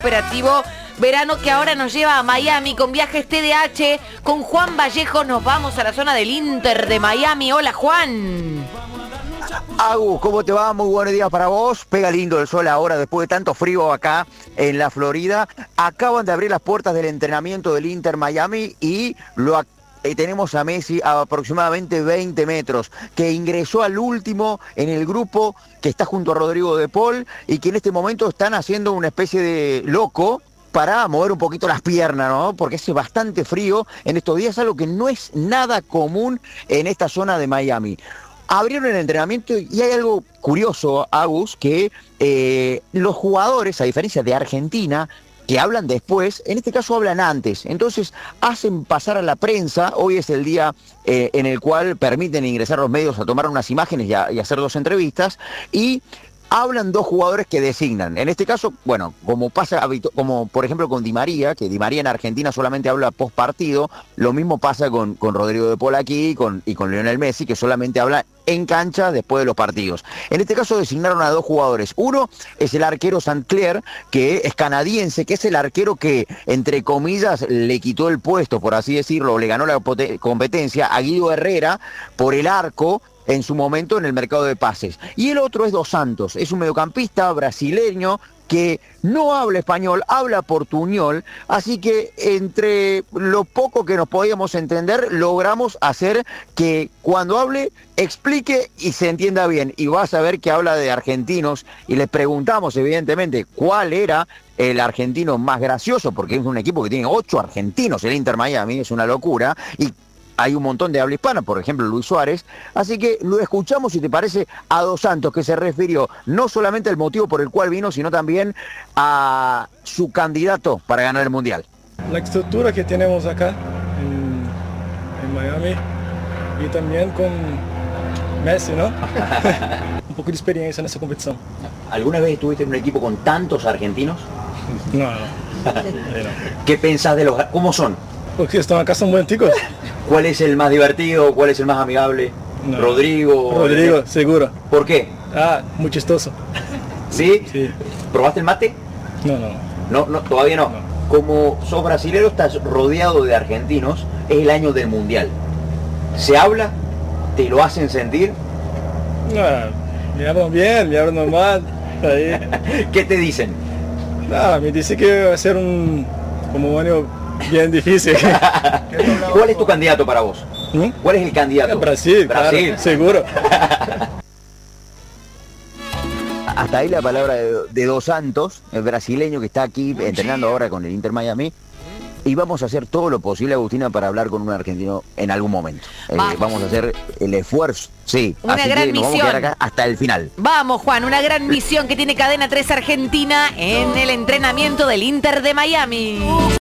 operativo verano que ahora nos lleva a Miami con viajes TDH. Con Juan Vallejo nos vamos a la zona del Inter de Miami. Hola, Juan. Agus, ¿cómo te va? Muy buenos días para vos. Pega lindo el sol ahora después de tanto frío acá en la Florida. Acaban de abrir las puertas del entrenamiento del Inter Miami y tenemos a Messi a aproximadamente 20 metros, que ingresó al último en el grupo, que está junto a Rodrigo de Paul y que en este momento están haciendo una especie de loco para mover un poquito las piernas, ¿no? Porque hace bastante frío en estos días, algo que no es nada común en esta zona de Miami. Abrieron el entrenamiento y hay algo curioso, Agus, que los jugadores, a diferencia de Argentina, que hablan después, en este caso hablan antes. Entonces hacen pasar a la prensa. Hoy es el día en el cual permiten ingresar los medios a tomar unas imágenes y hacer 2 entrevistas. Y hablan 2 jugadores que designan. En este caso, bueno, como pasa, como por ejemplo con Di María, que Di María en Argentina solamente habla post partido, lo mismo pasa con Rodrigo de Paul aquí y con Lionel Messi, que solamente habla en cancha después de los partidos. En este caso designaron a 2 jugadores. Uno es el arquero St. Clair, que es canadiense, que es el arquero que, entre comillas, le quitó el puesto, por así decirlo, le ganó la competencia a Guido Herrera por el arco en su momento en el mercado de pases. Y el otro es Dos Santos, es un mediocampista brasileño que no habla español, habla portuñol, así que entre lo poco que nos podíamos entender, logramos hacer que cuando hable, explique y se entienda bien. Y vas a ver que habla de argentinos, y les preguntamos evidentemente cuál era el argentino más gracioso, porque es un equipo que tiene 8 argentinos, el Inter Miami, es una locura, y hay un montón de habla hispana, por ejemplo Luis Suárez, así que lo escuchamos, si te parece, a Dos Santos, que se refirió no solamente al motivo por el cual vino, sino también a su candidato para ganar el Mundial. La estructura que tenemos acá en Miami y también con Messi, ¿no? Un poco de experiencia en esa competición. ¿Alguna vez estuviste en un equipo con tantos argentinos? No. ¿Qué pensás de los... ¿Cómo son? Porque están acá, son muy antiguos. ¿Cuál es el más divertido? ¿Cuál es el más amigable? No. Rodrigo, seguro. ¿Por qué? Muy chistoso. ¿Sí? Sí. ¿Probaste el mate? No. No, todavía no. Como sos brasilero, estás rodeado de argentinos, es el año del Mundial. ¿Se habla? ¿Te lo hacen sentir? Me hablan bien, me hablan normal. Ahí. ¿Qué te dicen? Me dice que va a ser un año bien difícil. ¿Cuál es tu candidato para vos? ¿Cuál es el candidato? Brasil. Claro, seguro. Hasta ahí la palabra de Dos Santos, el brasileño que está aquí entrenando ahora con el Inter Miami. Y vamos a hacer todo lo posible, Agustina, para hablar con un argentino en algún momento. Vamos a hacer el esfuerzo. Sí, una así gran que nos misión. vamos a quedar acá hasta el final. Vamos, Juan, una gran misión que tiene Cadena 3 Argentina en el entrenamiento del Inter de Miami.